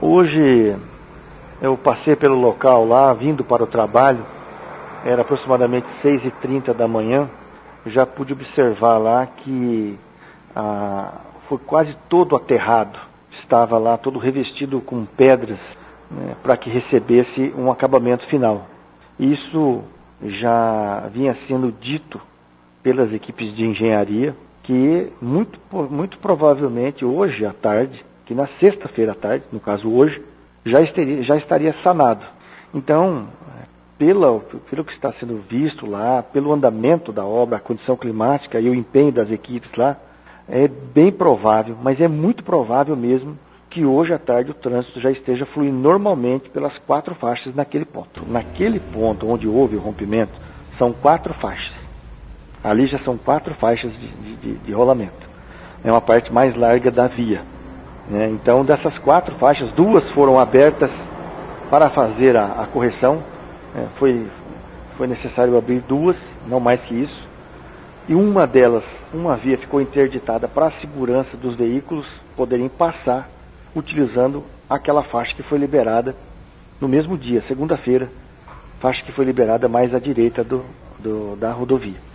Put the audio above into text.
Hoje eu passei pelo local lá, vindo para o trabalho, era aproximadamente 6h30 da manhã, já pude observar lá que foi quase todo aterrado, estava lá todo revestido com pedras, né, para que recebesse um acabamento final. Isso já vinha sendo dito pelas equipes de engenharia, que muito provavelmente hoje à tarde, que na sexta-feira à tarde, no caso hoje, já estaria sanado. Então, pelo que está sendo visto lá, pelo andamento da obra, a condição climática e o empenho das equipes lá, é bem provável, mas é muito provável mesmo, que hoje à tarde o trânsito já esteja fluindo normalmente pelas 4 faixas naquele ponto. Naquele ponto onde houve o rompimento, são 4 faixas. Ali já são 4 faixas de rolamento. É uma parte mais larga da via, né? Então, dessas 4 faixas, 2 foram abertas para fazer a correção. Foi necessário abrir 2, não mais que isso. E uma delas, uma via ficou interditada para a segurança dos veículos poderem passar utilizando aquela faixa que foi liberada no mesmo dia, segunda-feira, faixa que foi liberada mais à direita da rodovia.